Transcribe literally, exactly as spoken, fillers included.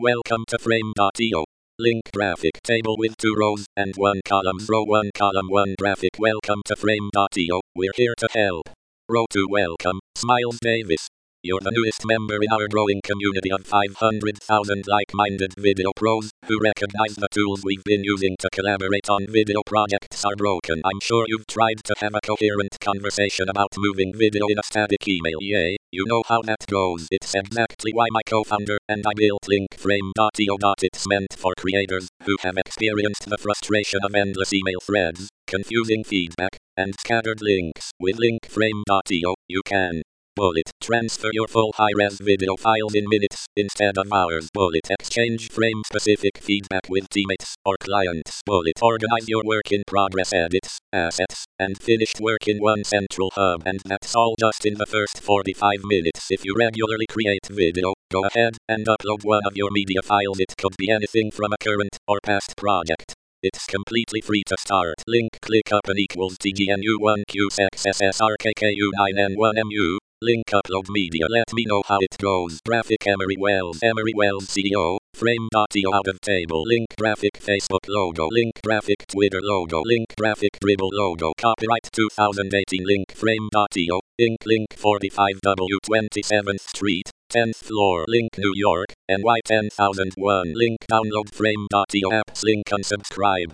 Welcome to frame dot i o. Link graphic table with two rows and one column. Row one column one graphic. Welcome to frame dot i o. We're here to help. Row two welcome, Smiles Davis. You're the newest member in our growing community of five hundred thousand like-minded video pros who recognize the tools we've been using to collaborate on video projects are broken. I'm sure you've tried to have a coherent conversation about moving video in a static email. Yay, you know how that goes. It's exactly why my co-founder and I built link frame dot i o. It's meant for creators who have experienced the frustration of endless email threads, confusing feedback, and scattered links. With link frame dot i o, you can bullet transfer your full high-res video files in minutes instead of hours. Bullet exchange frame-specific feedback with teammates or clients. Bullet organize your work-in-progress edits, assets, and finished work in one central hub. And that's all just in the first forty-five minutes. If you regularly create video, go ahead and upload one of your media files. It could be anything from a current or past project. It's completely free to start. Link click up and equals T G N U one Q X S S R K K U nine N one M U. Link upload media. Let me know how it goes. Graphic Emery Wells. Emery Wells C E O. frame dot i o out of table. Link graphic Facebook logo. Link graphic Twitter logo. Link graphic Dribble logo. Copyright two thousand eighteen. Link frame dot i o. Ink link forty-five W twenty-seventh Street, tenth floor. Link New York, N Y ten thousand one. Link download frame dot i o apps. Link unsubscribe.